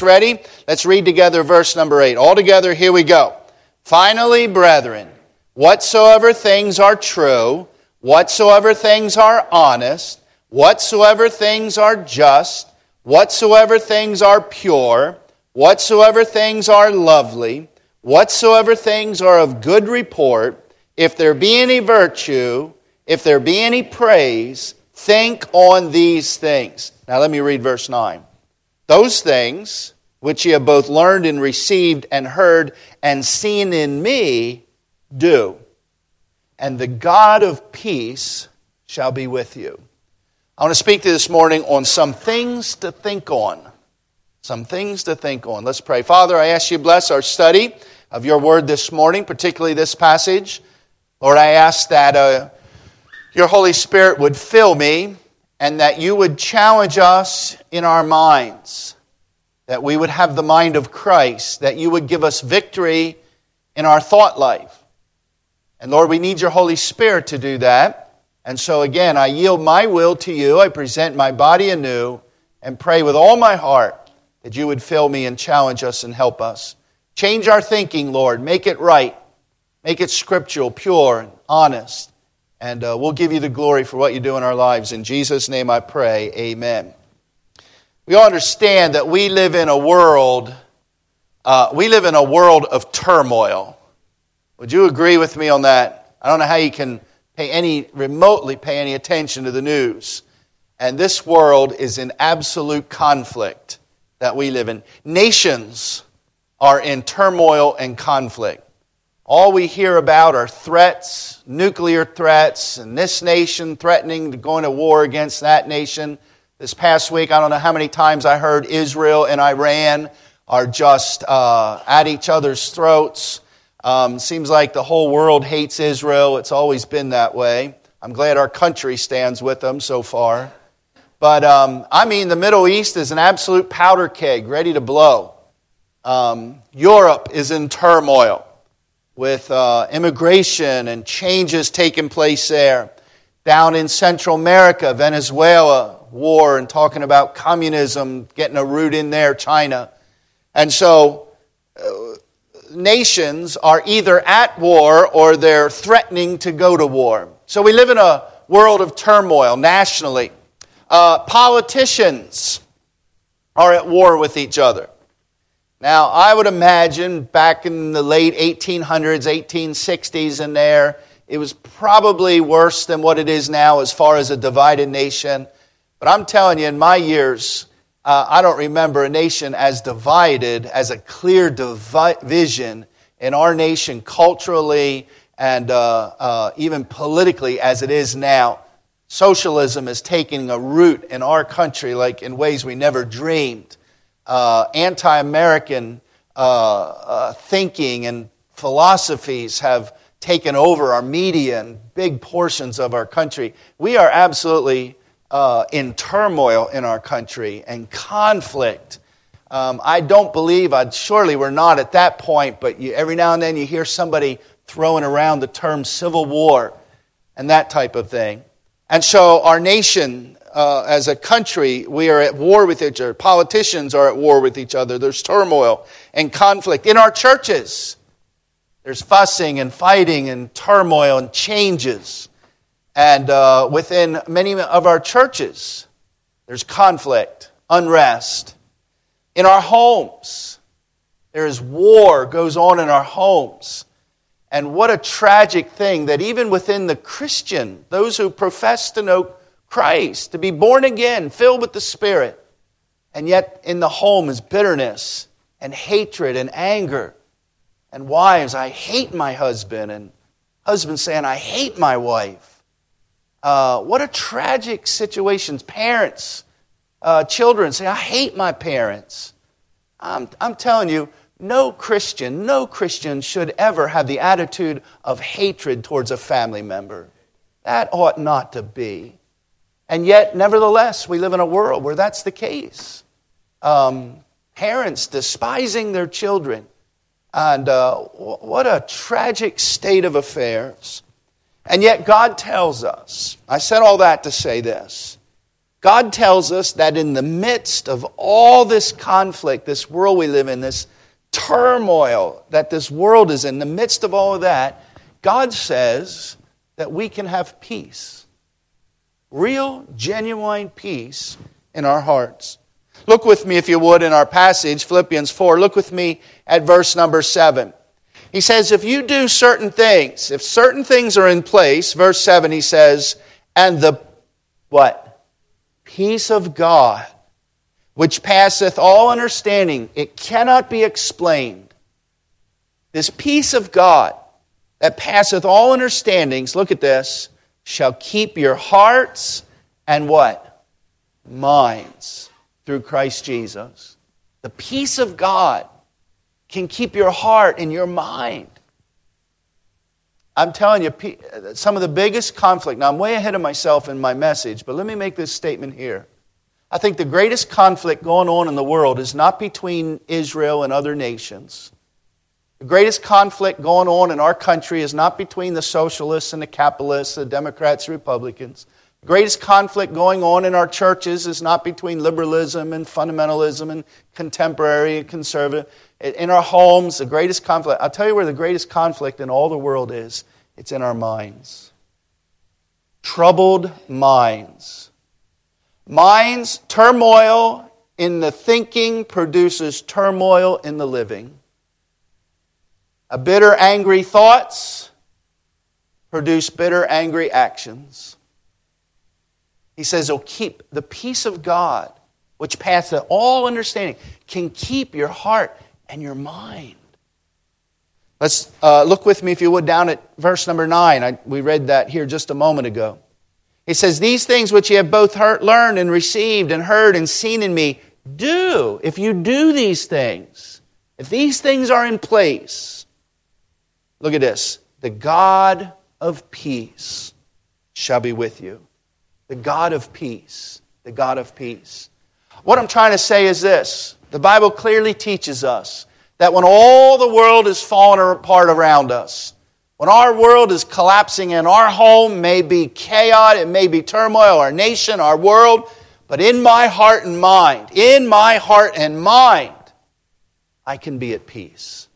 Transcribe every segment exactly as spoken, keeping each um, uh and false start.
ready? Let's read together verse number eight. All together, here we go. Finally, brethren, whatsoever things are true, whatsoever things are honest, whatsoever things are just, whatsoever things are pure, whatsoever things are lovely, whatsoever things are of good report, if there be any virtue, if there be any praise, think on these things. Now let me read verse nine. Those things which ye have both learned and received and heard and seen in me, do. And the God of peace shall be with you. I want to speak to you this morning on some things to think on. Some things to think on. Let's pray. Father, I ask you to bless our study of your word this morning, particularly this passage. Lord, I ask that uh, your Holy Spirit would fill me and that you would challenge us in our minds, that we would have the mind of Christ, that you would give us victory in our thought life. And Lord, we need your Holy Spirit to do that. And so again, I yield my will to you. I present my body anew and pray with all my heart that you would fill me and challenge us and help us. Change our thinking, Lord. Make it right. Make it scriptural, pure, and honest. And uh, we'll give you the glory for what you do in our lives. In Jesus' name I pray, amen. We all understand that we live in a world, uh, we live in a world of turmoil. Would you agree with me on that? I don't know how you can pay any, remotely pay any attention to the news. And this world is in absolute conflict that we live in. Nations are in turmoil and conflict. All we hear about are threats, nuclear threats, and this nation threatening to go into war against that nation. This past week, I don't know how many times I heard Israel and Iran are just uh, at each other's throats. Um, seems like the whole world hates Israel. It's always been that way. I'm glad our country stands with them so far. But, um, I mean, the Middle East is an absolute powder keg, ready to blow. Um, Europe is in turmoil with uh, immigration and changes taking place there. Down in Central America, Venezuela, war and talking about communism, getting a root in there, China. And so uh, nations are either at war or they're threatening to go to war. So we live in a world of turmoil nationally. Uh, politicians are at war with each other. Now, I would imagine back in the late eighteen hundreds, eighteen sixties and there, it was probably worse than what it is now as far as a divided nation. But I'm telling you, in my years, uh, I don't remember a nation as divided, as a clear division in our nation culturally and uh, uh, even politically as it is now. Socialism is taking a root in our country like in ways we never dreamed. Uh, anti-American uh, uh, thinking and philosophies have taken over our media and big portions of our country. We are absolutely uh, in turmoil in our country and conflict. Um, I don't believe, I'd, surely we're not at that point, but you, every now and then you hear somebody throwing around the term civil war and that type of thing. And so our nation, uh, as a country, we are at war with each other. Politicians are at war with each other. There's turmoil and conflict. In our churches, there's fussing and fighting and turmoil and changes. And uh, within many of our churches, there's conflict, unrest. In our homes, there is war goes on in our homes. And what a tragic thing that even within the Christian, those who profess to know Christ, to be born again, filled with the Spirit, and yet in the home is bitterness and hatred and anger. And wives, I hate my husband, and husbands saying, I hate my wife. Uh, what a tragic situation. Parents, uh, children say, I hate my parents. I'm, I'm telling you, no Christian, no Christian should ever have the attitude of hatred towards a family member. That ought not to be. And yet, nevertheless, we live in a world where that's the case. Um, parents despising their children. And uh, what a tragic state of affairs. And yet God tells us, I said all that to say this, God tells us that in the midst of all this conflict, this world we live in, this turmoil that this world is in, the midst of all of that, God says that we can have peace. Real, genuine peace in our hearts. Look with me, if you would, in our passage, Philippians four. Look with me at verse number seven. He says, if you do certain things, if certain things are in place, verse seven, he says, and the, what? Peace of God, which passeth all understanding, it cannot be explained. This peace of God that passeth all understandings, look at this, shall keep your hearts and what? Minds through Christ Jesus. The peace of God can keep your heart and your mind. I'm telling you, some of the biggest conflict, now I'm way ahead of myself in my message, but let me make this statement here. I think the greatest conflict going on in the world is not between Israel and other nations. The greatest conflict going on in our country is not between the socialists and the capitalists, the Democrats, Republicans. The greatest conflict going on in our churches is not between liberalism and fundamentalism and contemporary and conservative. In our homes, the greatest conflict, I'll tell you where the greatest conflict in all the world is. It's in our minds. Troubled minds. Minds, turmoil in the thinking produces turmoil in the living. A bitter, angry thoughts produce bitter, angry actions. He says, oh, keep the peace of God, which passeth all understanding, can keep your heart and your mind. Let's uh, look with me, if you would, down at verse number nine. I, we read that here just a moment ago. He says, these things which ye have both heard, learned and received and heard and seen in me, do. If you do these things, if these things are in place, look at this. The God of peace shall be with you. The God of peace. The God of peace. What I'm trying to say is this. The Bible clearly teaches us that when all the world is falling apart around us, when our world is collapsing and our home may be chaos, it may be turmoil, our nation, our world, but in my heart and mind, in my heart and mind, I can be at peace.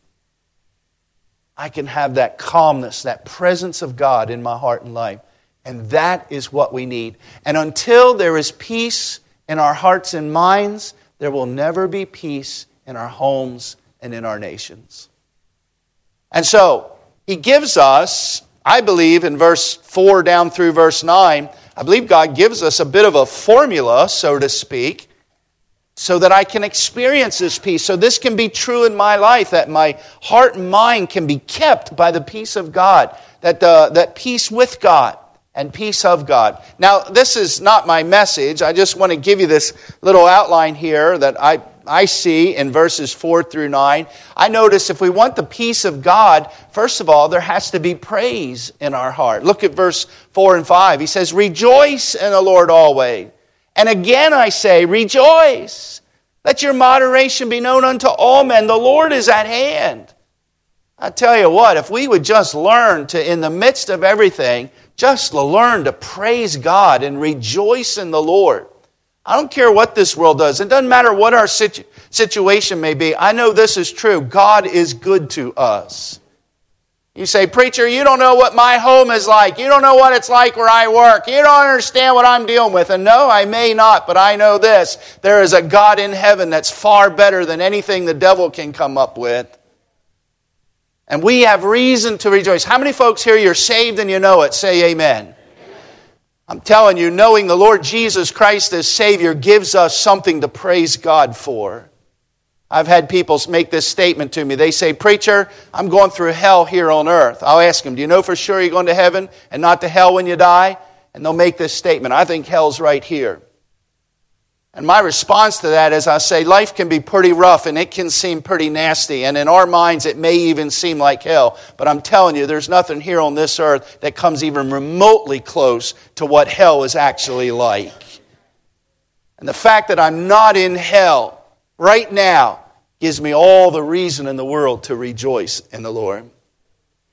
I can have that calmness, that presence of God in my heart and life. And that is what we need. And until there is peace in our hearts and minds, there will never be peace in our homes and in our nations. And so, He gives us, I believe, in verse four down through verse nine, I believe God gives us a bit of a formula, so to speak, so that I can experience this peace. So this can be true in my life, that my heart and mind can be kept by the peace of God, that, uh, that peace with God and peace of God. Now, this is not my message. I just want to give you this little outline here that I, I see in verses four through nine. I notice if we want the peace of God, first of all, there has to be praise in our heart. Look at verse four and five. He says, rejoice in the Lord always. And again I say, rejoice. Let your moderation be known unto all men. The Lord is at hand. I tell you what, if we would just learn to, in the midst of everything, just learn to praise God and rejoice in the Lord. I don't care what this world does. It doesn't matter what our situ- situation may be. I know this is true. God is good to us. You say, preacher, you don't know what my home is like. You don't know what it's like where I work. You don't understand what I'm dealing with. And no, I may not, but I know this. There is a God in heaven that's far better than anything the devil can come up with. And we have reason to rejoice. How many folks here, you're saved and you know it? Say amen. Amen. I'm telling you, knowing the Lord Jesus Christ as Savior gives us something to praise God for. I've had people make this statement to me. They say, preacher, I'm going through hell here on earth. I'll ask them, do you know for sure you're going to heaven and not to hell when you die? And they'll make this statement, I think hell's right here. And my response to that is I say, life can be pretty rough and it can seem pretty nasty. And in our minds, it may even seem like hell. But I'm telling you, there's nothing here on this earth that comes even remotely close to what hell is actually like. And the fact that I'm not in hell right now gives me all the reason in the world to rejoice in the Lord.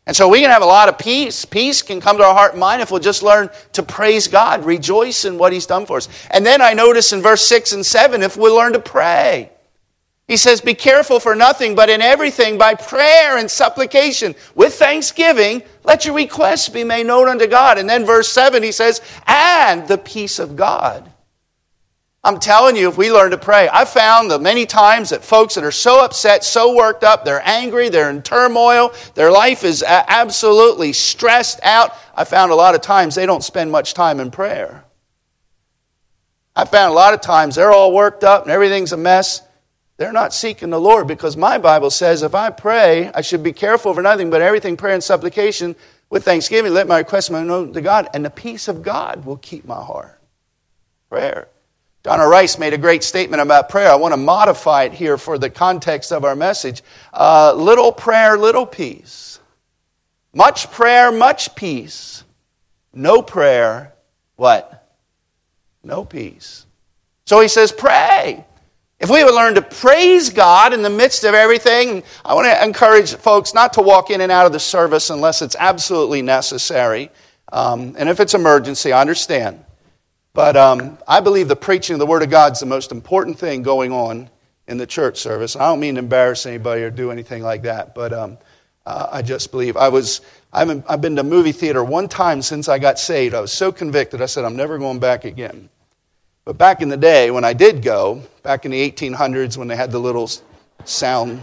And so we can have a lot of peace. Peace can come to our heart and mind if we'll just learn to praise God, rejoice in what He's done for us. And then I notice in verse six and seven, if we'll learn to pray. He says, be careful for nothing, but in everything by prayer and supplication with thanksgiving, let your requests be made known unto God. And then verse seven, he says, and the peace of God. I'm telling you, if we learn to pray, I've found that many times that folks that are so upset, so worked up, they're angry, they're in turmoil, their life is absolutely stressed out. I found a lot of times they don't spend much time in prayer. I found a lot of times they're all worked up and everything's a mess. They're not seeking the Lord, because my Bible says if I pray, I should be careful for nothing but everything, prayer and supplication with thanksgiving. Let my request be known to God, and the peace of God will keep my heart. Prayer. Donna Rice made a great statement about prayer. I want to modify it here for the context of our message. Uh, little prayer, little peace. Much prayer, much peace. No prayer, what? No peace. So he says, pray. If we would learn to praise God in the midst of everything, I want to encourage folks not to walk in and out of the service unless it's absolutely necessary. Um, and if it's emergency, I understand. But um, I believe the preaching of the Word of God is the most important thing going on in the church service. I don't mean to embarrass anybody or do anything like that, but um, uh, I just believe. I was, I've, I've been to movie theater one time since I got saved. I was so convicted, I said, I'm never going back again. But back in the day, when I did go, back in the eighteen hundreds, when they had the little sound,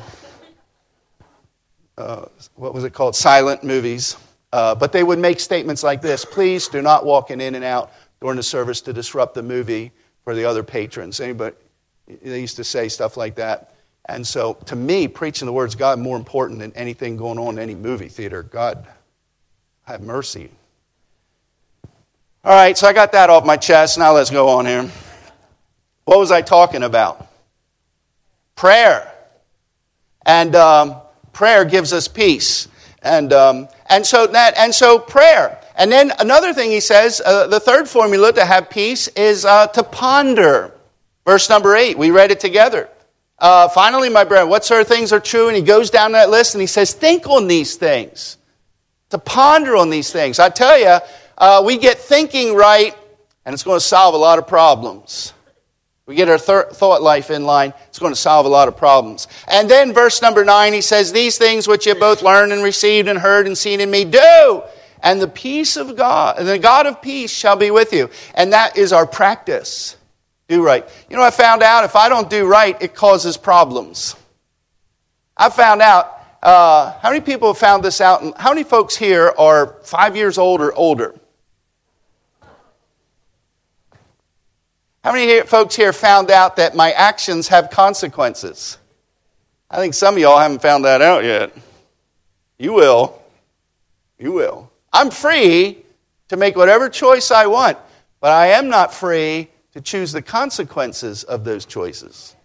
uh, what was it called, silent movies, uh, but they would make statements like this: please do not walk in and out during the service to disrupt the movie for the other patrons. Anybody, they used to say stuff like that. And so, to me, preaching the words of God is more important than anything going on in any movie theater. God, have mercy. All right, so I got that off my chest. Now let's go on here. What was I talking about? Prayer. And um, prayer gives us peace. And um, and so that and so prayer. And then another thing he says, uh, the third formula to have peace is uh, to ponder. Verse number eight, we read it together. Uh, Finally, my brethren, what sort of things are true? And he goes down that list and he says, think on these things. To ponder on these things. I tell you, uh, we get thinking right, and it's going to solve a lot of problems. We get our th- thought life in line, it's going to solve a lot of problems. And then verse number nine, he says, these things which you both learned and received and heard and seen in me, do. And the peace of God, and the God of peace shall be with you. And that is our practice. Do right. You know, I found out if I don't do right, it causes problems. I found out, uh, how many people have found this out? And how many folks here are five years old or older? How many folks here found out that my actions have consequences? I think some of y'all haven't found that out yet. You will. You will. I'm free to make whatever choice I want, but I am not free to choose the consequences of those choices.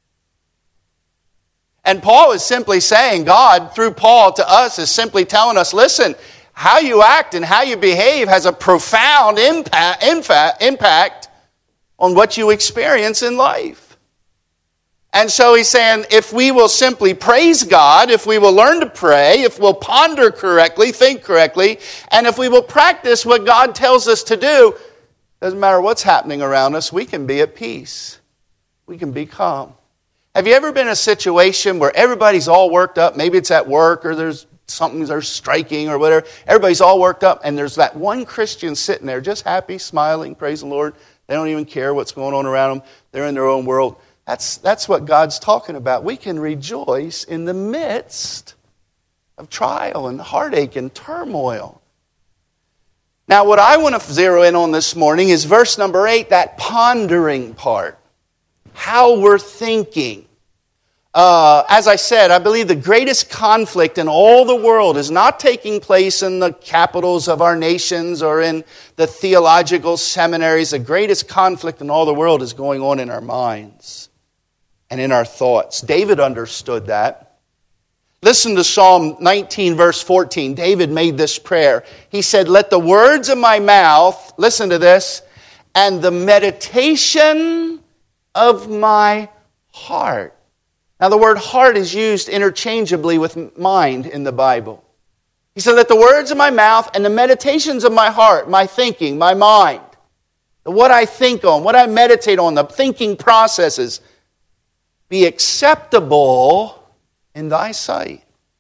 And Paul is simply saying, God, through Paul to us, is simply telling us, listen, how you act and how you behave has a profound impact, impact on what you experience in life. And so he's saying, if we will simply praise God, if we will learn to pray, if we'll ponder correctly, think correctly, and if we will practice what God tells us to do, doesn't matter what's happening around us, we can be at peace. We can be calm. Have you ever been in a situation where everybody's all worked up? Maybe it's at work or there's something, they're striking or whatever. Everybody's all worked up and there's that one Christian sitting there just happy, smiling, praising the Lord. They don't even care what's going on around them. They're in their own world. That's, that's what God's talking about. We can rejoice in the midst of trial and heartache and turmoil. Now, what I want to zero in on this morning is verse number eight, that pondering part. How we're thinking. Uh, as I said, I believe the greatest conflict in all the world is not taking place in the capitals of our nations or in the theological seminaries. The greatest conflict in all the world is going on in our minds and in our thoughts. David understood that. Listen to Psalm nineteen, verse fourteen. David made this prayer. He said, let the words of my mouth, listen to this, and the meditation of my heart. Now, the word heart is used interchangeably with mind in the Bible. He said, let the words of my mouth and the meditations of my heart, my thinking, my mind, what I think on, what I meditate on, the thinking processes, be acceptable in thy sight.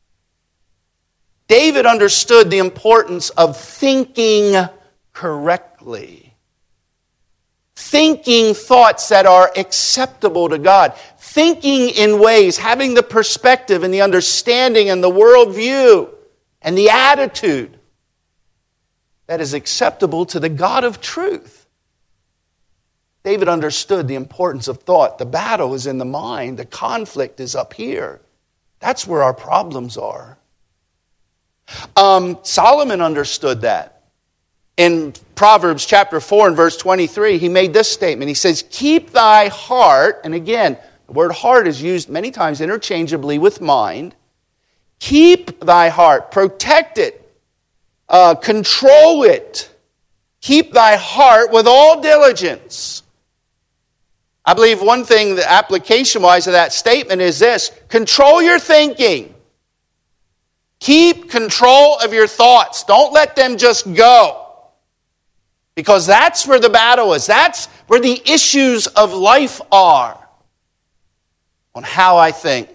David understood the importance of thinking correctly. Thinking thoughts that are acceptable to God. Thinking in ways, having the perspective and the understanding and the worldview and the attitude that is acceptable to the God of truth. David understood the importance of thought. The battle is in the mind. The conflict is up here. That's where our problems are. Um, Solomon understood that. In Proverbs chapter four and verse twenty-three, he made this statement. He says, keep thy heart, and again, the word heart is used many times interchangeably with mind. Keep thy heart, protect it, uh, control it. Keep thy heart with all diligence. I believe one thing, the application-wise of that statement is this: control your thinking. Keep control of your thoughts. Don't let them just go. Because that's where the battle is. That's where the issues of life are. On how I think.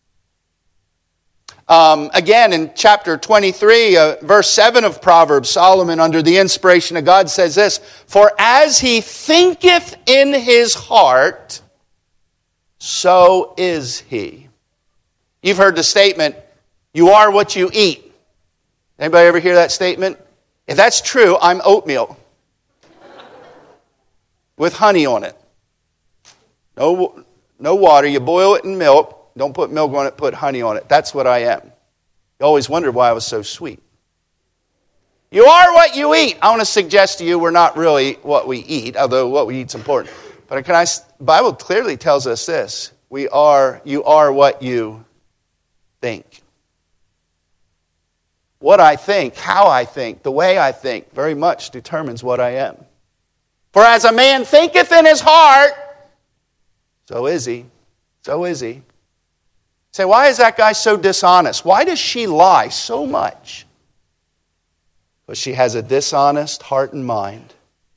Um, again, in chapter twenty-three, uh, verse seven of Proverbs, Solomon, under the inspiration of God, says this: for as he thinketh in his heart, so is he. You've heard the statement, you are what you eat. Anybody ever hear that statement? If that's true, I'm oatmeal. With honey on it. No, no water. You boil it in milk. Don't put milk on it, put honey on it. That's what I am. You always wondered why I was so sweet. You are what you eat. I want to suggest to you we're not really what we eat, although what we eat is important. But can I, the Bible clearly tells us this. We are, you are what you think. What I think, how I think, the way I think, very much determines what I am. For as a man thinketh in his heart, so is he. So is he. Say, why is that guy so dishonest? Why does she lie so much? Because she has a dishonest heart and mind.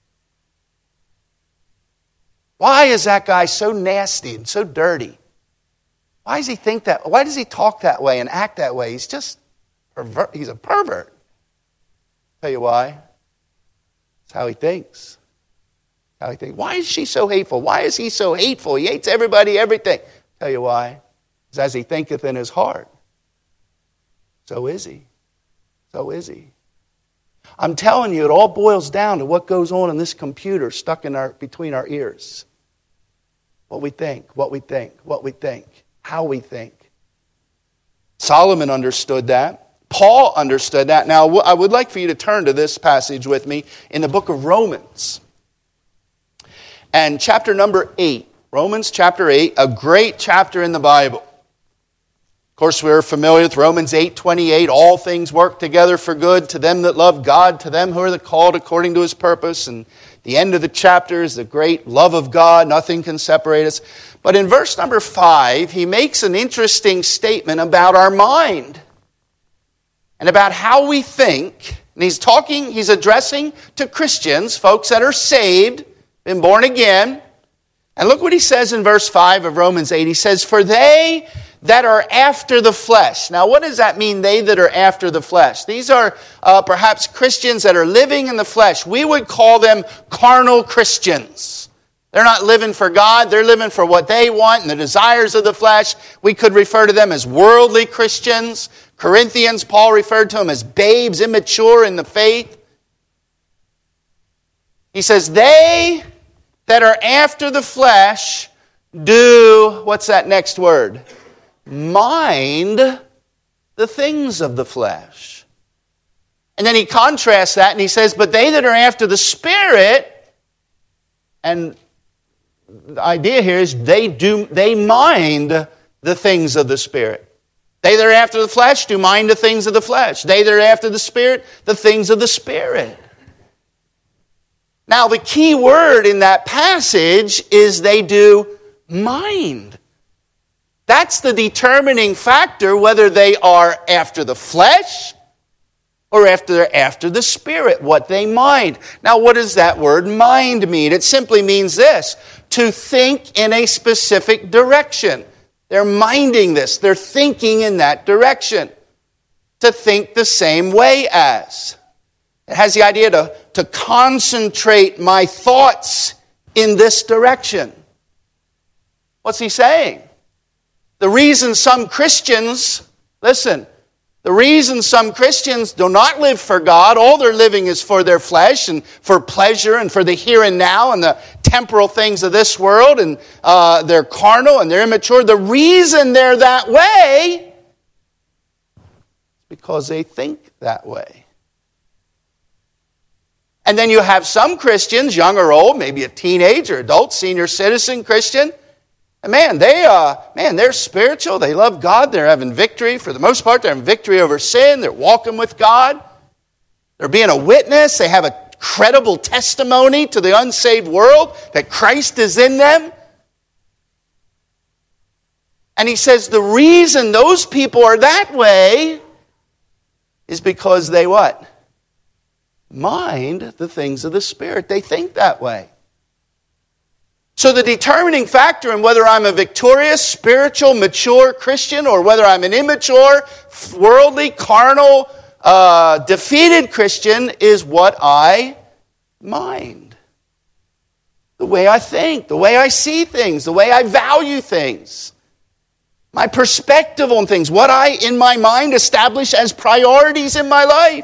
Why is that guy so nasty and so dirty? Why does he think that? Why does he talk that way and act that way? He's just pervert. He's a pervert. Tell you why. It's how he thinks. How he thinks. Why is she so hateful? Why is he so hateful? He hates everybody, everything. Tell you why. It's as he thinketh in his heart. So is he. So is he. I'm telling you, it all boils down to what goes on in this computer stuck in our between our ears. What we think, what we think, what we think, how we think. Solomon understood that. Paul understood that. Now, I would like for you to turn to this passage with me in the book of Romans. And chapter number eight. Romans chapter eight, a great chapter in the Bible. Of course, we're familiar with Romans eight twenty-eight. All things work together for good to them that love God, to them who are the called according to his purpose. And the end of the chapter is the great love of God. Nothing can separate us. But in verse number five, he makes an interesting statement about our mind and about how we think. And he's talking, he's addressing to Christians, folks that are saved, been born again. And look what he says in verse five of Romans eight. He says, for they that are after the flesh. Now, what does that mean, they that are after the flesh? These are uh, perhaps Christians that are living in the flesh. We would call them carnal Christians. They're not living for God. They're living for what they want and the desires of the flesh. We could refer to them as worldly Christians. Corinthians, Paul referred to them as babes, immature in the faith. He says, they that are after the flesh do, what's that next word? Mind the things of the flesh. And then he contrasts that and he says, but they that are after the Spirit, and the idea here is they do, they mind the things of the Spirit. They that are after the flesh do mind the things of the flesh. They that are after the Spirit, the things of the Spirit. Now, the key word in that passage is they do mind. That's the determining factor whether they are after the flesh or after, after the Spirit, what they mind. Now, what does that word mind mean? It simply means this: to think in a specific direction. They're minding this. They're thinking in that direction. To think the same way as. It has the idea to, to concentrate my thoughts in this direction. What's he saying? The reason some Christians, listen, the reason some Christians do not live for God, all they're living is for their flesh and for pleasure and for the here and now and the temporal things of this world, and uh, they're carnal and they're immature. The reason they're that way is because they think that way. And then you have some Christians, young or old, maybe a teenager, adult, senior citizen Christian. And man, they uh, man, they're spiritual. They love God. They're having victory. For the most part, they're having victory over sin. They're walking with God. They're being a witness. They have a credible testimony to the unsaved world that Christ is in them. And he says the reason those people are that way is because they what? Mind the things of the Spirit. They think that way. So the determining factor in whether I'm a victorious, spiritual, mature Christian, or whether I'm an immature, worldly, carnal, uh, defeated Christian is what I mind. The way I think, the way I see things, the way I value things. My perspective on things, what I, in my mind, establish as priorities in my life.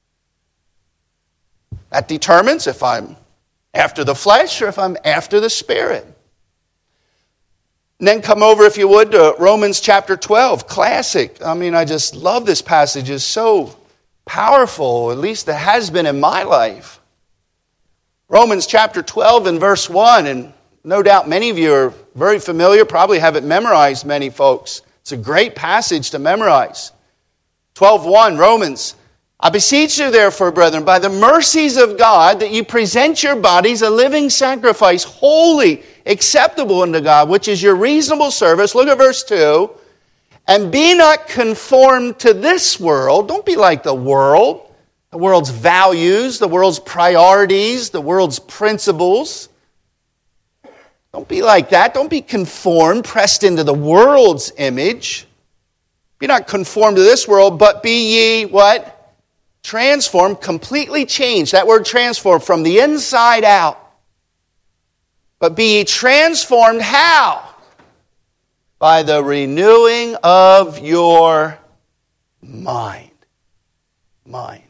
That determines if I'm after the flesh or if I'm after the Spirit. And then come over, if you would, to Romans chapter twelve, classic. I mean, I just love this passage. It's so powerful, at least it has been in my life. Romans chapter twelve and verse one, and no doubt many of you are very familiar, probably have it memorized, many folks. It's a great passage to memorize. twelve one, Romans. I beseech you, therefore, brethren, by the mercies of God, that you present your bodies a living sacrifice, holy, acceptable unto God, which is your reasonable service. Look at verse two. And be not conformed to this world. Don't be like the world, the world's values, the world's priorities, the world's principles. Don't be like that. Don't be conformed, pressed into the world's image. Be not conformed to this world, but be ye what? Transformed, completely changed. That word transformed, from the inside out. But be ye transformed how? By the renewing of your mind. Mind.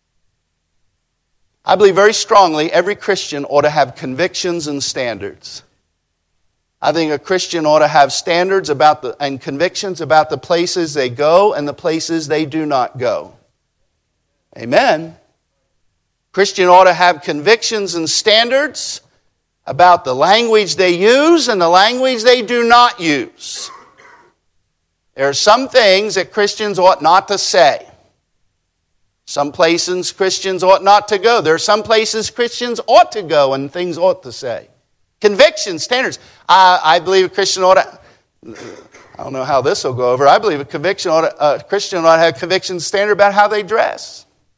I believe very strongly every Christian ought to have convictions and standards. I think a Christian ought to have standards about the and convictions about the places they go and the places they do not go. Amen. Christian ought to have convictions and standards about the language they use and the language they do not use. There are some things that Christians ought not to say. Some places Christians ought not to go. There are some places Christians ought to go and things ought to say. Convictions, standards. I, I believe a Christian ought to... I don't know how this will go over. I believe a conviction ought to, a Christian ought to have conviction standard about how they dress.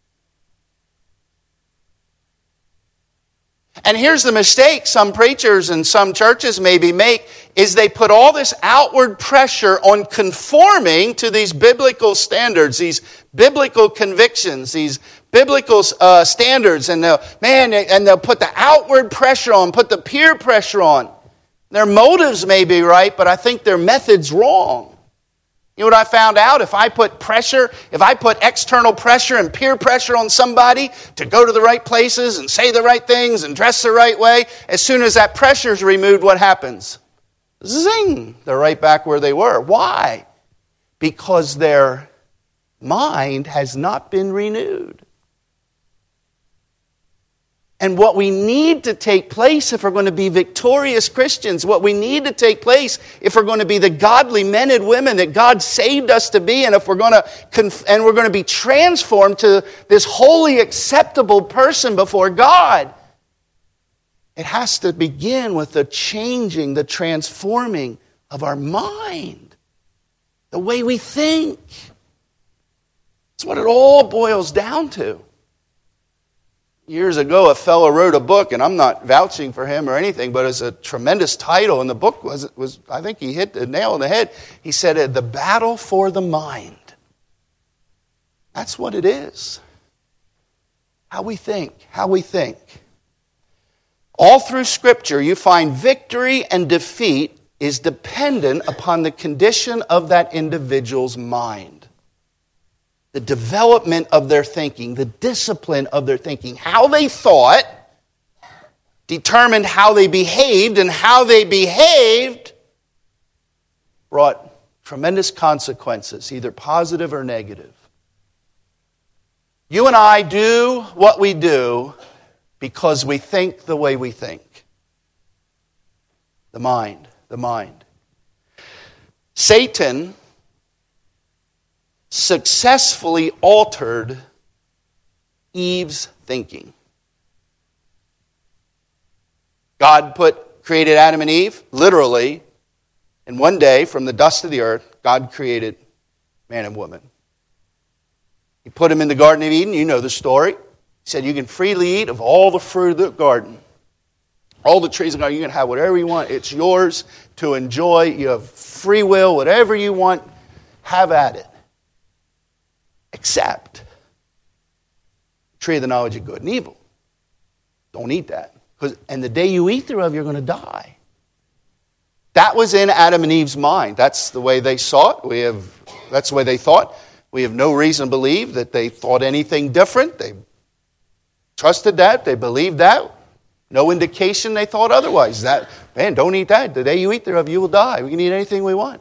And here's the mistake some preachers and some churches maybe make, is they put all this outward pressure on conforming to these biblical standards, these biblical convictions, these biblical uh, standards, and they'll, man, and they'll put the outward pressure on, put the peer pressure on. Their motives may be right, but I think their method's wrong. You know what I found out? If I put pressure, if I put external pressure and peer pressure on somebody to go to the right places and say the right things and dress the right way, as soon as that pressure is removed, what happens? Zing! They're right back where they were. Why? Because their mind has not been renewed. And what we need to take place if we're going to be victorious Christians, what we need to take place if we're going to be the godly men and women that God saved us to be, and if we're going to conf- and we're going to be transformed to this holy, acceptable person before God, it has to begin with the changing, the transforming of our mind, the way we think. It's what it all boils down to. Years ago, a fellow wrote a book, and I'm not vouching for him or anything, but it's a tremendous title, and the book was, was I think he hit the nail on the head. He said, "The Battle for the Mind." That's what it is. How we think, how we think. All through Scripture, you find victory and defeat is dependent upon the condition of that individual's mind. The development of their thinking, the discipline of their thinking, how they thought determined how they behaved, and how they behaved brought tremendous consequences, either positive or negative. You and I do what we do because we think the way we think. The mind, the mind. Satan successfully altered Eve's thinking. God put created Adam and Eve, literally, in one day from the dust of the earth, God created man and woman. He put them in the Garden of Eden, you know the story. He said, you can freely eat of all the fruit of the garden. All the trees of the garden, you can have whatever you want. It's yours to enjoy. You have free will, whatever you want, have at it. Except the tree of the knowledge of good and evil. Don't eat that. Because, and the day you eat thereof, you're going to die. That was in Adam and Eve's mind. That's the way they saw it. We have, that's the way they thought. We have no reason to believe that they thought anything different. They trusted that. They believed that. No indication they thought otherwise. That, man, don't eat that. The day you eat thereof, you will die. We can eat anything we want.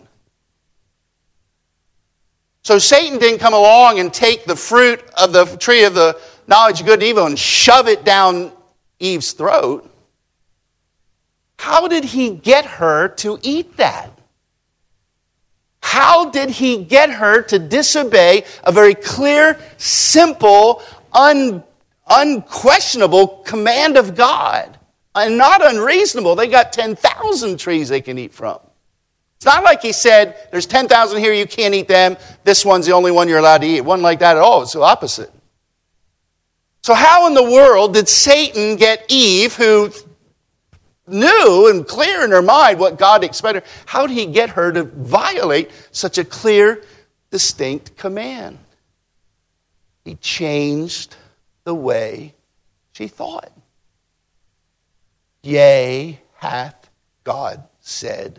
So Satan didn't come along and take the fruit of the tree of the knowledge of good and evil and shove it down Eve's throat. How did he get her to eat that? How did he get her to disobey a very clear, simple, un, unquestionable command of God? And not unreasonable. They got ten thousand trees they can eat from. It's not like he said, there's ten thousand here, you can't eat them. This one's the only one you're allowed to eat. It wasn't like that at all. It's the opposite. So how in the world did Satan get Eve, who knew and clear in her mind what God expected, how did he get her to violate such a clear, distinct command? He changed the way she thought. Yea, hath God said.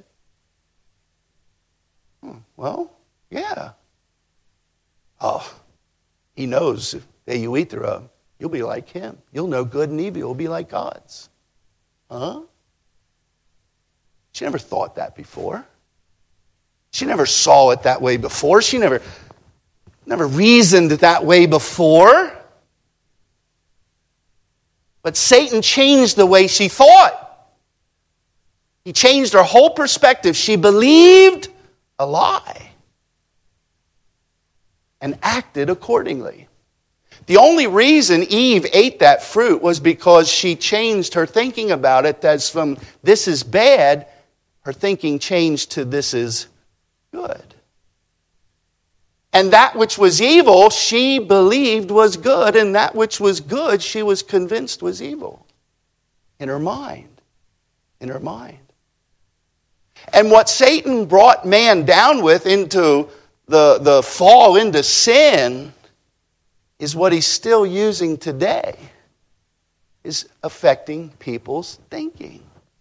Hmm, well, yeah. Oh, he knows if they you eat thereof, you'll be like him. You'll know good and evil. You'll be like God's. Huh? She never thought that before. She never saw it that way before. She never, never reasoned that way before. But Satan changed the way she thought. He changed her whole perspective. She believed a lie and acted accordingly. The only reason Eve ate that fruit was because she changed her thinking about it. As from this is bad, her thinking changed to this is good. And that which was evil, she believed was good, and that which was good, she was convinced was evil. In her mind. In her mind. And what Satan brought man down with into the, the fall into sin is what he's still using today, is affecting people's thinking.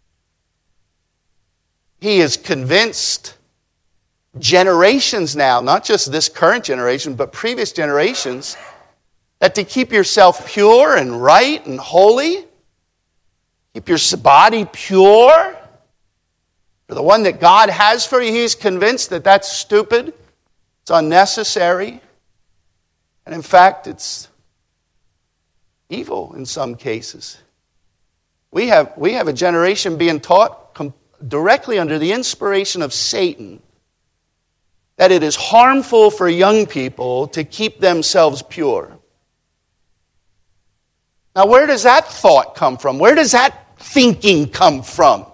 He is convinced generations now, not just this current generation, but previous generations, that to keep yourself pure and right and holy, keep your body pure, for the one that God has for you, he's convinced that that's stupid, it's unnecessary, and in fact, it's evil in some cases. We have, we have a generation being taught com- directly under the inspiration of Satan that it is harmful for young people to keep themselves pure. Now, where does that thought come from? Where does that thinking come from?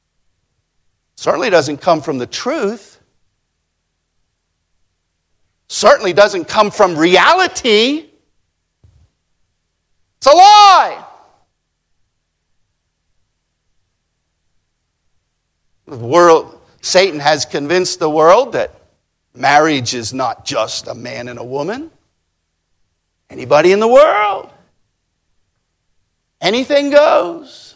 Certainly doesn't come from the truth. certainly doesn't come from reality. It's a lie. The world, Satan has convinced the world that marriage is not just a man and a woman. Anybody in the world. Anything goes.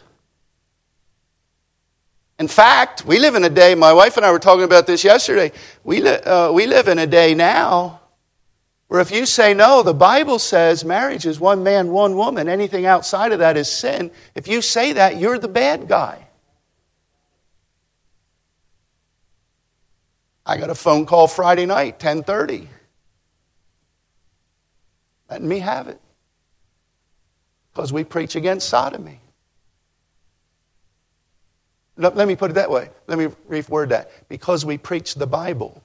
In fact, we live in a day, my wife and I were talking about this yesterday, we, li- uh, we live in a day now where if you say no, the Bible says marriage is one man, one woman, anything outside of that is sin. If you say that, you're the bad guy. I got a phone call Friday night, ten thirty. Letting me have it. Because we preach against sodomy. Let, let me put it that way. Let me reword that. Because we preach the Bible.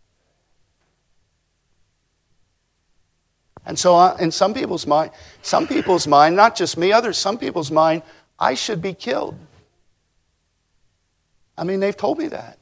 And so uh, in some people's mind, some people's mind, not just me, others, some people's mind, I should be killed. I mean, they've told me that.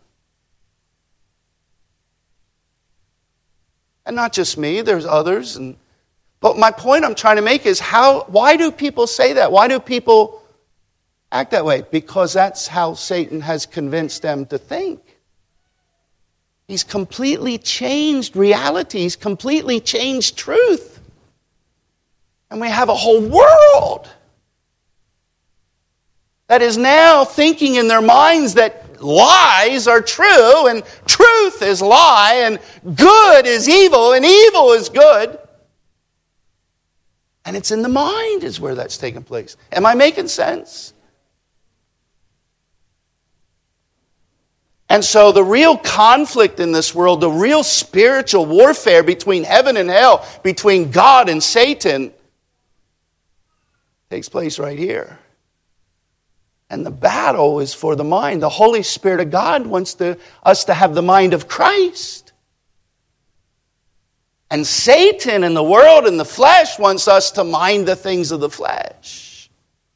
And not just me, there's others. And, but my point I'm trying to make is, how? why do people say that? Why do people act that way? Because that's how Satan has convinced them to think. He's completely changed reality. He's completely changed truth. And we have a whole world that is now thinking in their minds that lies are true, and truth is lie, and good is evil, and evil is good. And it's in the mind is where that's taking place. Am I making sense? And so the real conflict in this world, the real spiritual warfare between heaven and hell, between God and Satan, takes place right here. And the battle is for the mind. The Holy Spirit of God wants to, us to have the mind of Christ. And Satan and the world and the flesh wants us to mind the things of the flesh.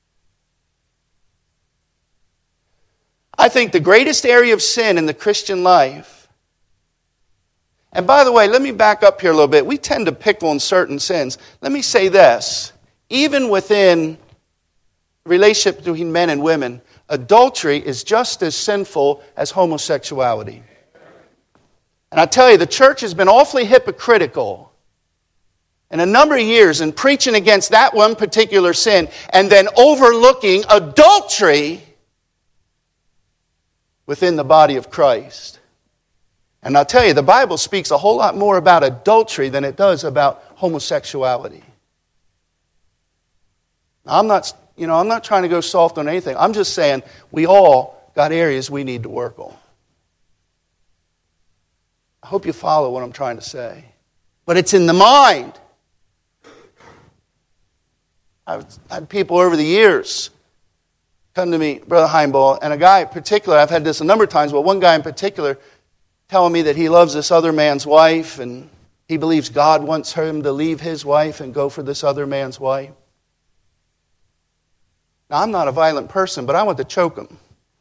I think the greatest area of sin in the Christian life, and by the way, let me back up here a little bit. We tend to pick on certain sins. Let me say this. Even within relationship between men and women, adultery is just as sinful as homosexuality. And I tell you, the church has been awfully hypocritical in a number of years in preaching against that one particular sin and then overlooking adultery within the body of Christ. And I'll tell you, the Bible speaks a whole lot more about adultery than it does about homosexuality. Now, I'm not... You know, I'm not trying to go soft on anything. I'm just saying we all got areas we need to work on. I hope you follow what I'm trying to say. But it's in the mind. I've had people over the years come to me, Brother Heimbaugh, and a guy in particular, I've had this a number of times, but one guy in particular telling me that he loves this other man's wife and he believes God wants him to leave his wife and go for this other man's wife. Now, I'm not a violent person, but I want to choke him.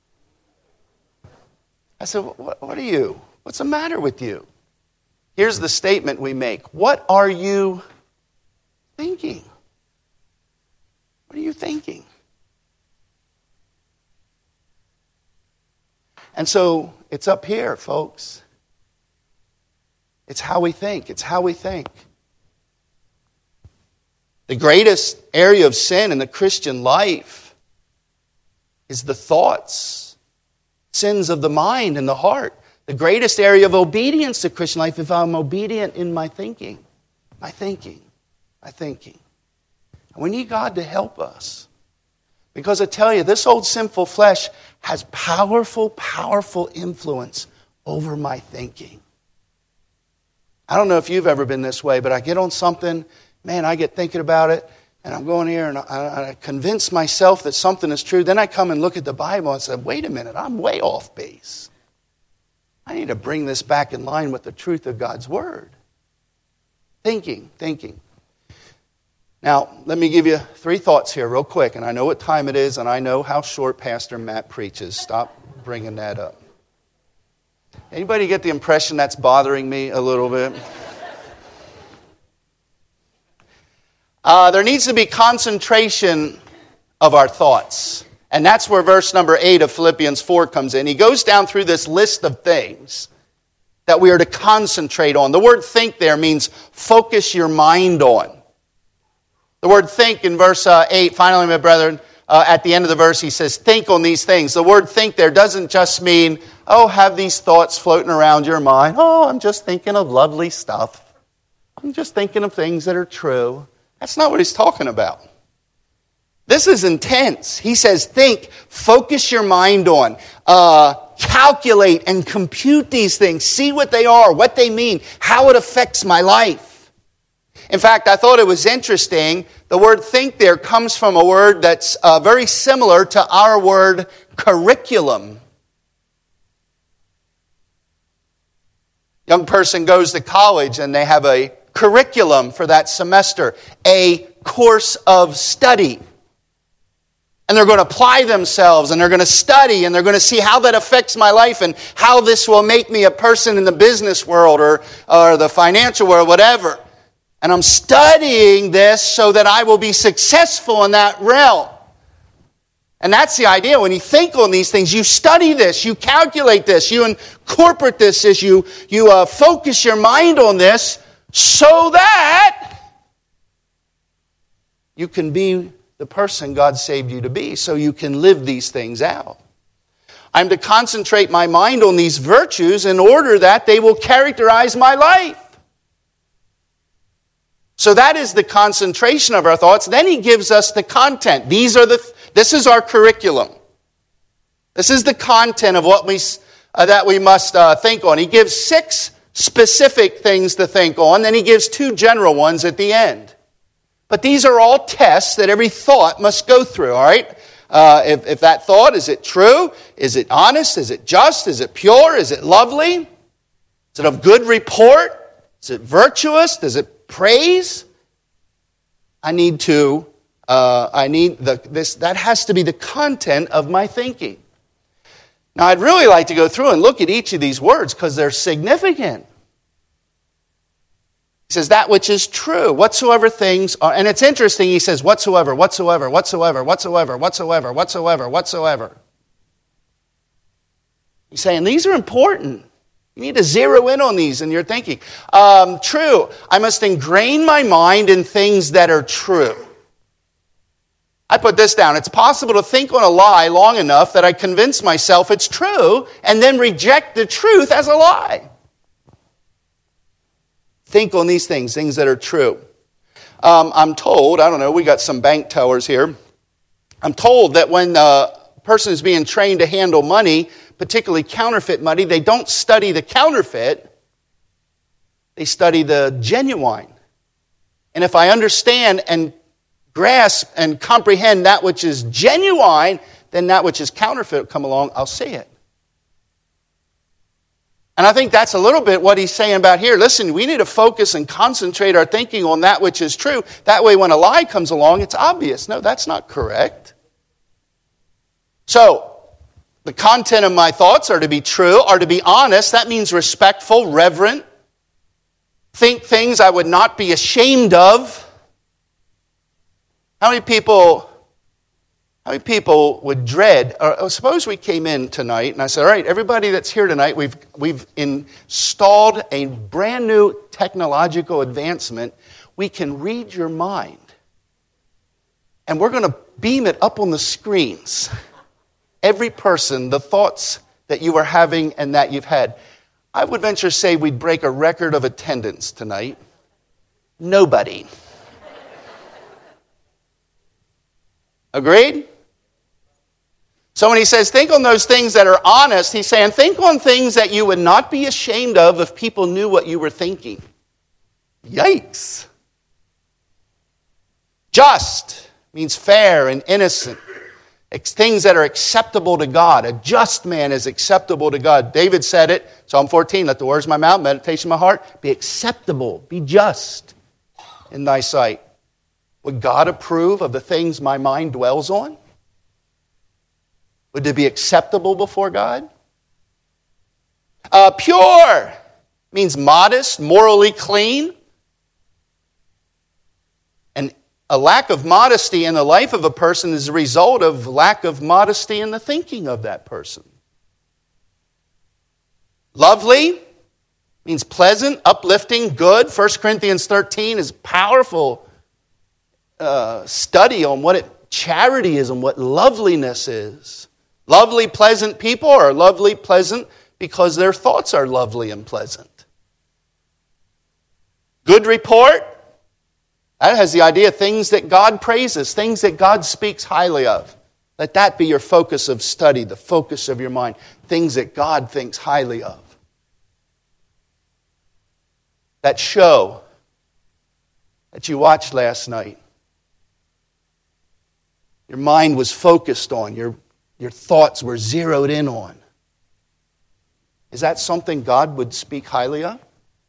I said, what, what are you? What's the matter with you? Here's the statement we make. What are you thinking? What are you thinking? And so, it's up here, folks. It's how we think. It's how we think. The greatest area of sin in the Christian life is the thoughts, sins of the mind and the heart. The greatest area of obedience to Christian life, if I'm obedient in my thinking, my thinking, my thinking. And we need God to help us. Because I tell you, this old sinful flesh has powerful, powerful influence over my thinking. I don't know if you've ever been this way, but I get on something, man, I get thinking about it, and I'm going here and I, I convince myself that something is true. Then I come and look at the Bible and say, wait a minute, I'm way off base. I need to bring this back in line with the truth of God's Word. Thinking, thinking. Now, let me give you three thoughts here real quick. And I know what time it is, and I know how short Pastor Matt preaches. Stop bringing that up. Anybody get the impression that's bothering me a little bit? Uh, there needs to be concentration of our thoughts. And that's where verse number eight of Philippians four comes in. He goes down through this list of things that we are to concentrate on. The word think there means focus your mind on. The word think in verse uh, eight, finally, my brethren, uh, at the end of the verse, he says, think on these things. The word think there doesn't just mean, oh, have these thoughts floating around your mind. Oh, I'm just thinking of lovely stuff. I'm just thinking of things that are true. That's not what he's talking about. This is intense. He says, think, focus your mind on, uh, calculate and compute these things. See what they are, what they mean, how it affects my life. In fact, I thought it was interesting. The word think there comes from a word that's uh, very similar to our word curriculum. Young person goes to college and they have a curriculum for that semester, a course of study. And they're going to apply themselves and they're going to study and they're going to see how that affects my life and how this will make me a person in the business world or, or the financial world, whatever. And I'm studying this so that I will be successful in that realm. And that's the idea. When you think on these things, you study this, you calculate this, you incorporate this as you, you uh, focus your mind on this so that you can be the person God saved you to be, so you can live these things out. I'm to concentrate my mind on these virtues in order that they will characterize my life. So that is the concentration of our thoughts. Then he gives us the content. These are the. This is our curriculum. This is the content of what we uh, that we must uh, think on. He gives six specific things to think on. Then he gives two general ones at the end. But these are all tests that every thought must go through. All right. Uh, if, if that thought, is it true? Is it honest? Is it just? Is it pure? Is it lovely? Is it of good report? Is it virtuous? Does it praise? I need to, uh, I need the, this, that has to be the content of my thinking. Now, I'd really like to go through and look at each of these words because they're significant. He says, that which is true, whatsoever things are, and it's interesting, he says, whatsoever, whatsoever, whatsoever, whatsoever, whatsoever, whatsoever, whatsoever. He's saying these are important. You need to zero in on these in your thinking. Um, true. I must ingrain my mind in things that are true. I put this down. It's possible to think on a lie long enough that I convince myself it's true and then reject the truth as a lie. Think on these things, things that are true. Um, I'm told, I don't know, we got some bank tellers here. I'm told that when a person is being trained to handle money, particularly counterfeit money, they don't study the counterfeit, they study the genuine. And if I understand and grasp and comprehend that which is genuine, then that which is counterfeit will come along, I'll see it. And I think that's a little bit what he's saying about here. Listen, we need to focus and concentrate our thinking on that which is true. That way when a lie comes along, it's obvious. No, that's not correct. So, the content of my thoughts are to be true, are to be honest. That means respectful, reverent. Think things I would not be ashamed of. How many people, how many people would dread, or suppose we came in tonight and I said, all right, everybody that's here tonight, we've, we've installed a brand new technological advancement. We can read your mind. And we're going to beam it up on the screens. Every person, the thoughts that you are having and that you've had. I would venture to say we'd break a record of attendance tonight. Nobody. Agreed? So when he says, think on those things that are honest, he's saying, think on things that you would not be ashamed of if people knew what you were thinking. Yikes. Just means fair and innocent. Things that are acceptable to God. A just man is acceptable to God. David said it, Psalm fourteen, let the words of my mouth, meditation of my heart, be acceptable, be just in thy sight. Would God approve of the things my mind dwells on? Would it be acceptable before God? Uh, pure means modest, morally clean. And a lack of modesty in the life of a person is a result of lack of modesty in the thinking of that person. Lovely means pleasant, uplifting, good. First Corinthians thirteen is a powerful uh, study on what it, charity is and what loveliness is. Lovely, pleasant people are lovely, pleasant because their thoughts are lovely and pleasant. Good report, that has the idea of things that God praises, things that God speaks highly of. Let that be your focus of study, the focus of your mind, things that God thinks highly of. That show that you watched last night, your mind was focused on, your, your thoughts were zeroed in on. Is that something God would speak highly of?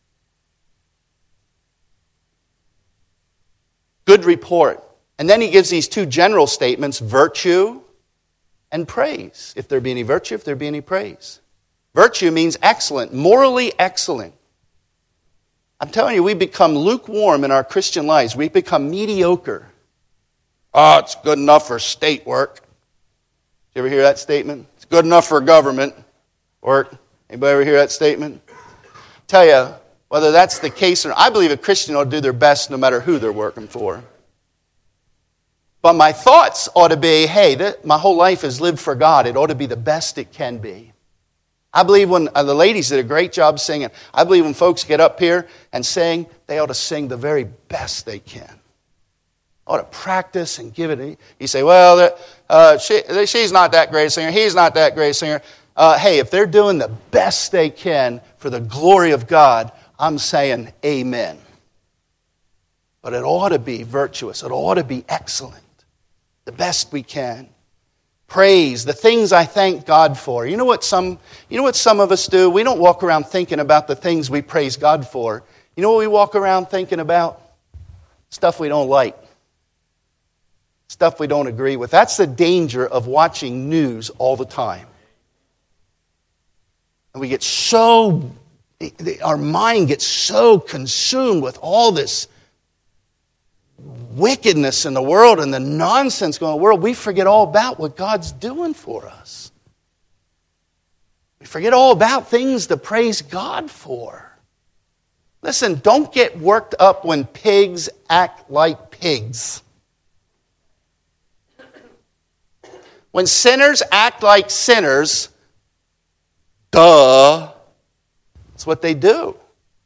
Good report. And then he gives these two general statements, virtue and praise. If there be any virtue, if there be any praise. Virtue means excellent, morally excellent. I'm telling you, we become lukewarm in our Christian lives. We become mediocre. Oh, it's good enough for state work. You ever hear that statement? It's good enough for government work. Anybody ever hear that statement? Tell you, whether that's the case or not, I believe a Christian ought to do their best no matter who they're working for. But my thoughts ought to be, hey, that, my whole life is lived for God. It ought to be the best it can be. I believe when uh, the ladies did a great job singing, I believe when folks get up here and sing, they ought to sing the very best they can. Ought to practice and give it. You say, well, uh, she, she's not that great a singer. He's not that great a singer. Uh, hey, if they're doing the best they can for the glory of God, I'm saying amen. But it ought to be virtuous. It ought to be excellent. The best we can. Praise, the things I thank God for. You know what some, you know what some of us do? We don't walk around thinking about the things we praise God for. You know what we walk around thinking about? Stuff we don't like. Stuff we don't agree with. That's the danger of watching news all the time. And we get so, our mind gets so consumed with all this wickedness in the world and the nonsense going on in the world, we forget all about what God's doing for us. We forget all about things to praise God for. Listen, don't get worked up when pigs act like pigs. When sinners act like sinners, duh, that's what they do.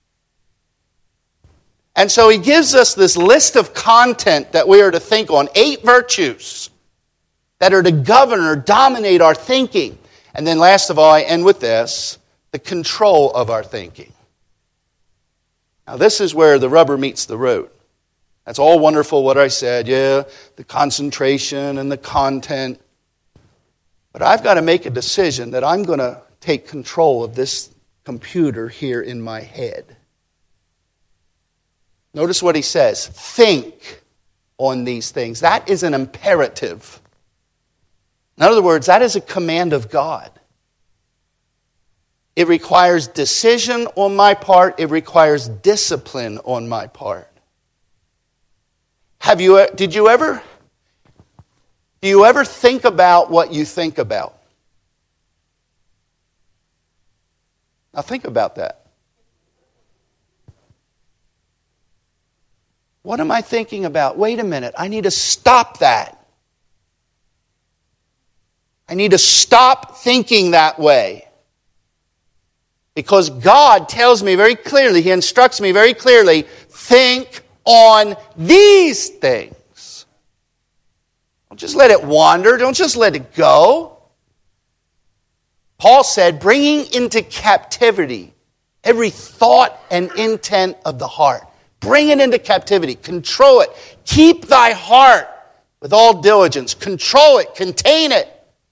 And so he gives us this list of content that we are to think on. Eight virtues that are to govern or dominate our thinking. And then last of all, I end with this, the control of our thinking. Now this is where the rubber meets the road. That's all wonderful what I said. Yeah, the concentration and the content. But I've got to make a decision that I'm going to take control of this computer here in my head. Notice what he says. Think on these things. That is an imperative. In other words, that is a command of God. It requires decision on my part. It requires discipline on my part. Have you? Did you ever? Do you ever think about what you think about? Now think about that. What am I thinking about? Wait a minute. I need to stop that. I need to stop thinking that way. Because God tells me very clearly, He instructs me very clearly, think on these things. Don't just let it wander. Don't just let it go. Paul said, bringing into captivity every thought and intent of the heart. Bring it into captivity. Control it. Keep thy heart with all diligence. Control it. Contain it.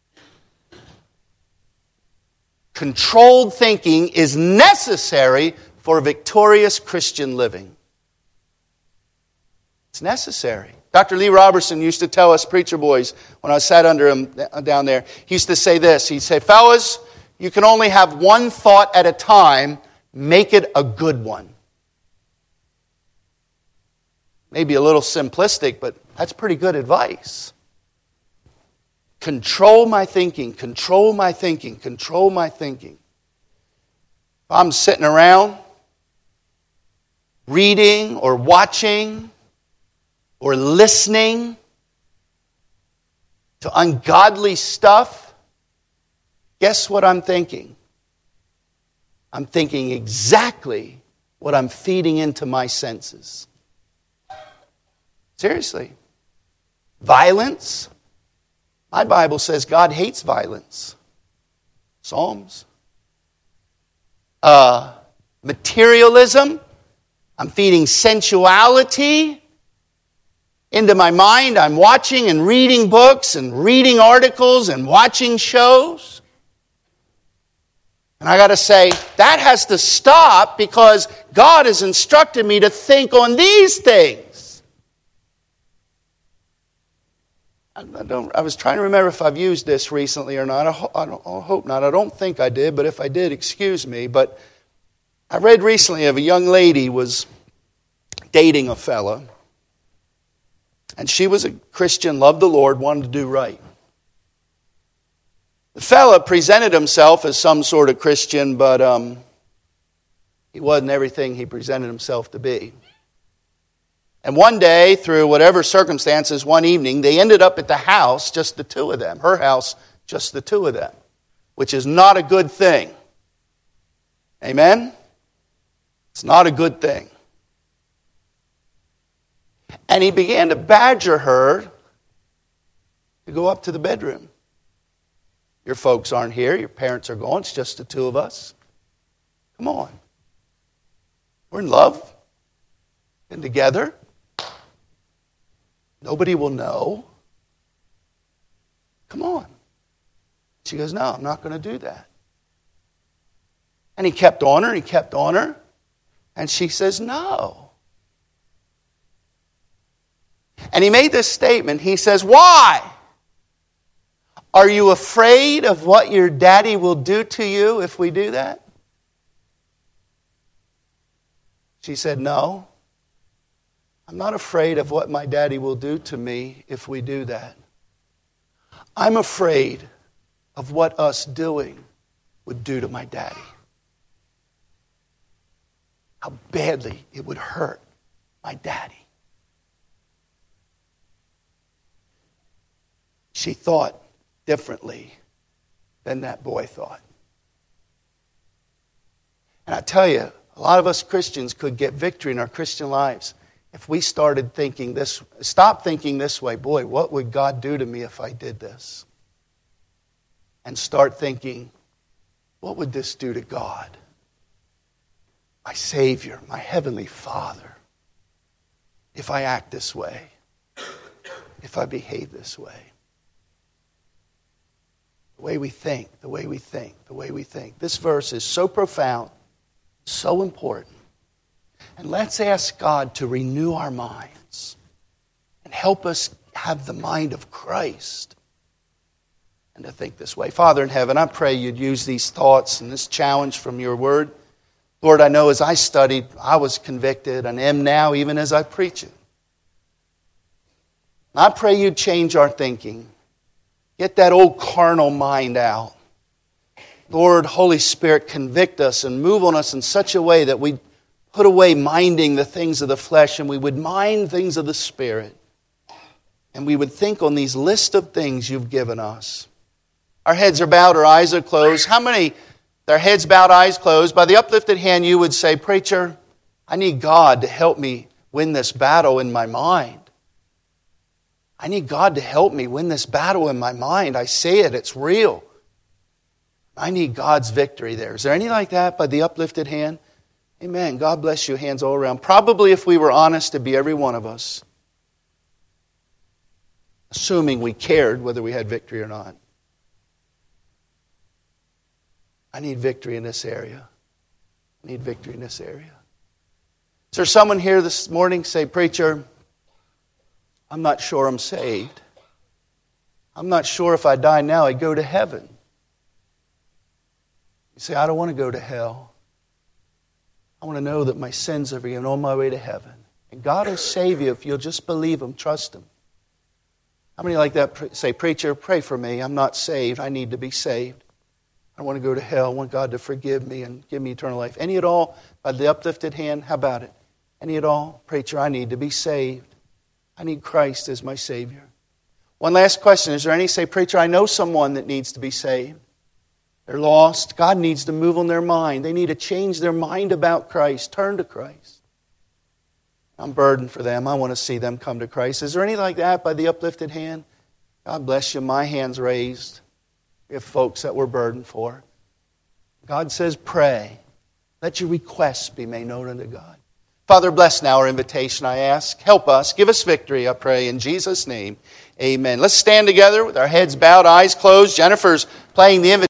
Controlled thinking is necessary for victorious Christian living. It's necessary. Doctor Lee Robertson used to tell us preacher boys when I sat under him down there, he used to say this. He'd say, fellas, you can only have one thought at a time. Make it a good one. Maybe a little simplistic, but that's pretty good advice. Control my thinking, control my thinking, control my thinking. If I'm sitting around reading or watching or listening to ungodly stuff, guess what I'm thinking? I'm thinking exactly what I'm feeding into my senses. Seriously. Violence. My Bible says God hates violence. Psalms. Uh, materialism. I'm feeding sensuality into my mind. I'm watching and reading books and reading articles and watching shows. And I got to say, that has to stop because God has instructed me to think on these things. I, don't, I was trying to remember if I've used this recently or not. I, ho- I, don't, I hope not. I don't think I did, but if I did, excuse me. But I read recently of a young lady was dating a fella. And she was a Christian, loved the Lord, wanted to do right. The fella presented himself as some sort of Christian, but um, he wasn't everything he presented himself to be. And one day, through whatever circumstances, one evening, they ended up at the house, just the two of them. Her house, just the two of them, which is not a good thing. Amen? It's not a good thing. And he began to badger her to go up to the bedroom. Your folks aren't here. Your parents are gone. It's just the two of us. Come on. We're in love. Been together. Nobody will know. Come on. She goes, no, I'm not going to do that. And he kept on her and he kept on her. And she says, no. And he made this statement. He says, why? Are you afraid of what your daddy will do to you if we do that? She said, no. I'm not afraid of what my daddy will do to me if we do that. I'm afraid of what us doing would do to my daddy. How badly it would hurt my daddy. She thought differently than that boy thought. And I tell you, a lot of us Christians could get victory in our Christian lives if we started thinking this, stop thinking this way, boy, what would God do to me if I did this? And start thinking, what would this do to God? My Savior, my Heavenly Father, if I act this way, if I behave this way. The way we think, the way we think, the way we think. This verse is so profound, so important. And let's ask God to renew our minds and help us have the mind of Christ and to think this way. Father in heaven, I pray you'd use these thoughts and this challenge from your word. Lord, I know as I studied, I was convicted and am now even as I preach it. I pray you'd change our thinking. Get that old carnal mind out. Lord, Holy Spirit, convict us and move on us in such a way that we put away minding the things of the flesh and we would mind things of the Spirit. And we would think on these list of things you've given us. Our heads are bowed, our eyes are closed. How many, their heads bowed, eyes closed, by the uplifted hand you would say, preacher, I need God to help me win this battle in my mind. I need God to help me win this battle in my mind. I say it, it's real. I need God's victory there. Is there any like that by the uplifted hand? Amen. God bless you, hands all around. Probably if we were honest, it'd be every one of us. Assuming we cared whether we had victory or not. I need victory in this area. I need victory in this area. Is there someone here this morning say, preacher, I'm not sure I'm saved. I'm not sure if I die now, I'd go to heaven. You say, I don't want to go to hell. I want to know that my sins are forgiven on my way to heaven. And God will save you if you'll just believe Him, trust Him. How many like that say, preacher, pray for me. I'm not saved. I need to be saved. I want to go to hell. I want God to forgive me and give me eternal life. Any at all? By the uplifted hand, how about it? Any at all? Preacher, I need to be saved. I need Christ as my Savior. One last question. Is there any say, preacher, I know someone that needs to be saved. They're lost. God needs to move on their mind. They need to change their mind about Christ. Turn to Christ. I'm burdened for them. I want to see them come to Christ. Is there any like that by the uplifted hand? God bless you. My hand's raised. We have folks that we're burdened for. God says, pray. Let your requests be made known unto God. Father, bless now our invitation, I ask. Help us. Give us victory, I pray, in Jesus' name. Amen. Let's stand together with our heads bowed, eyes closed. Jennifer's playing the invitation.